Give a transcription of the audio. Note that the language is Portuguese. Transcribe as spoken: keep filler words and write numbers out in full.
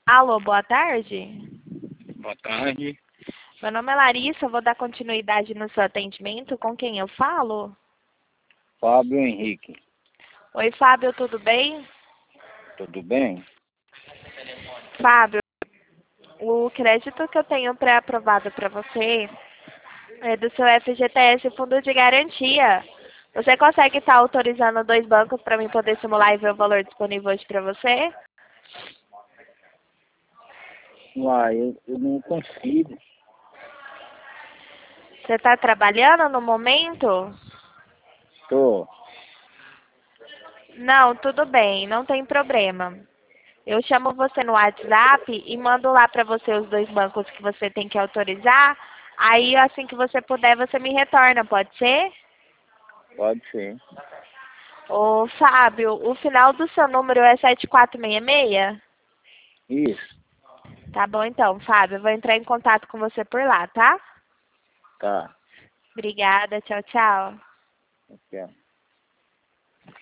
Alô, boa tarde. Boa tarde. Meu nome é Larissa, eu vou dar continuidade no seu atendimento. Com quem eu falo? Fábio Henrique. Oi, Fábio, tudo bem? Tudo bem? Fábio, o crédito que eu tenho pré-aprovado para você é do seu F G T S Fundo de Garantia. Você consegue estar autorizando dois bancos para mim poder simular e ver o valor disponível hoje para você? Uai, eu, eu não consigo. Você está trabalhando no momento? Tô. Não, tudo bem, não tem problema. Eu chamo você no WhatsApp e mando lá para você os dois bancos que você tem que autorizar. Aí, assim que você puder, você me retorna, pode ser? Pode ser. Ô, Fábio, o final do seu número é sete quatro seis seis? Isso. Tá bom, então, Fábio. Eu vou entrar em contato com você por lá, tá? Tá. Obrigada. Tchau, tchau. Aqui, ó.